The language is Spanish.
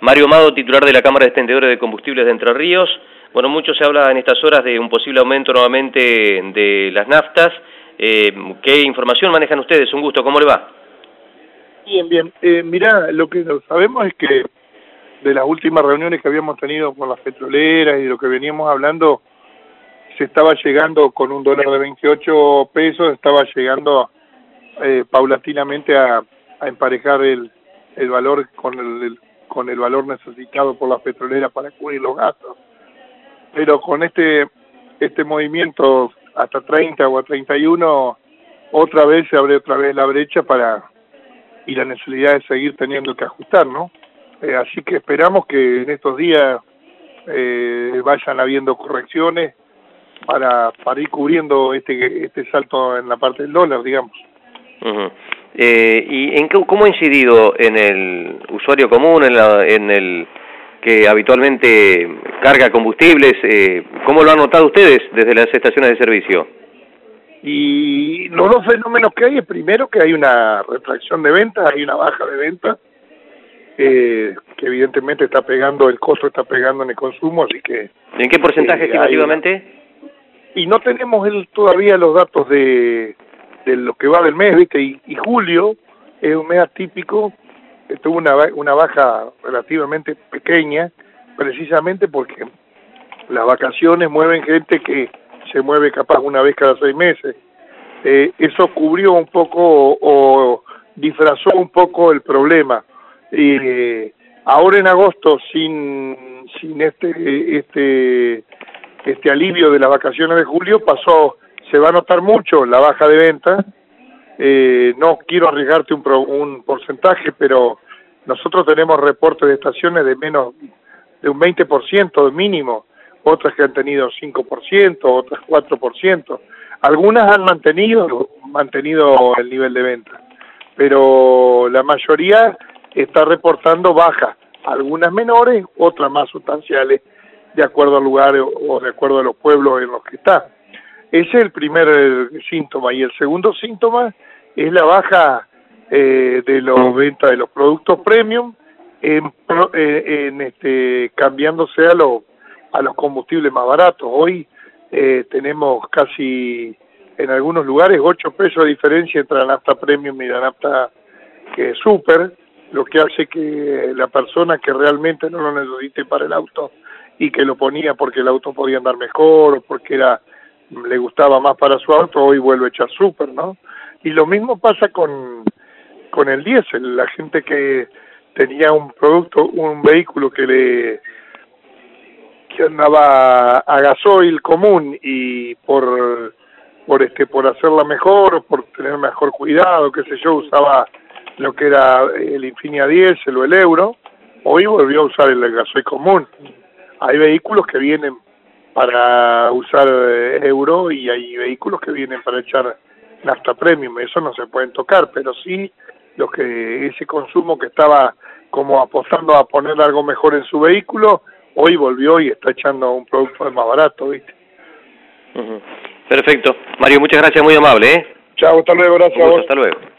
Mario Amado, titular de la Cámara de Expendedores de Combustibles de Entre Ríos. Bueno, mucho se habla en estas horas de un posible aumento nuevamente de las naftas. ¿Qué información manejan ustedes? Un gusto, ¿cómo le va? Bien, bien. Mirá, lo que sabemos es que de las últimas reuniones que habíamos tenido con las petroleras y de lo que veníamos hablando, se estaba llegando con un dólar de 28 pesos, estaba llegando paulatinamente a emparejar el valor con el valor necesitado por las petroleras para cubrir los gastos. Pero con este movimiento hasta 30 o a 31, otra vez se abre la brecha y la necesidad de seguir teniendo que ajustar, ¿no? Así que esperamos que en estos días vayan habiendo correcciones para ir cubriendo este salto en la parte del dólar, digamos. ¿Y cómo ha incidido en el usuario común, en el que habitualmente carga combustibles? ¿Cómo lo han notado ustedes desde las estaciones de servicio? Y los dos fenómenos que hay es, primero, que hay una retracción de ventas, hay una baja de ventas, que evidentemente el costo está pegando en el consumo, así que... ¿En qué porcentaje estimativamente? Y no tenemos todavía los datos de lo que va del mes, ¿viste? Y julio es un mes atípico, tuvo una baja relativamente pequeña, precisamente porque las vacaciones mueven gente que se mueve capaz una vez cada 6 meses. Eso cubrió un poco o disfrazó un poco el problema. Ahora en agosto, sin este alivio de las vacaciones de julio, se va a notar mucho la baja de ventas. No quiero arriesgarte un porcentaje, pero nosotros tenemos reportes de estaciones de menos de un 20% mínimo, otras que han tenido 5%, otras 4%. Algunas han mantenido el nivel de venta, pero la mayoría está reportando bajas, algunas menores, otras más sustanciales, de acuerdo al lugar o de acuerdo a los pueblos en los que está. Ese es el primer síntoma, y el segundo síntoma es la baja de las ventas de los productos premium, cambiándose a los combustibles más baratos. Hoy tenemos casi, en algunos lugares, 8 pesos de diferencia entre la nafta premium y la nafta super, lo que hace que la persona que realmente no lo necesite para el auto y que lo ponía porque el auto podía andar mejor o porque le gustaba más para su auto, hoy vuelve a echar super, ¿no? Y lo mismo pasa con el diésel. La gente que tenía un vehículo que andaba a gasoil común y por hacerla mejor, por tener mejor cuidado, qué sé yo, usaba lo que era el Infinia diésel o el Euro, hoy volvió a usar el gasoil común. Hay vehículos que vienen para usar Euro y hay vehículos que vienen para echar nafta premium. Eso no se pueden tocar, pero sí ese consumo que estaba como apostando a poner algo mejor en su vehículo, hoy volvió y está echando un producto más barato, ¿viste? Perfecto. Mario, muchas gracias, muy amable, ¿eh? Chao, hasta luego, gracias a vos. Hasta luego.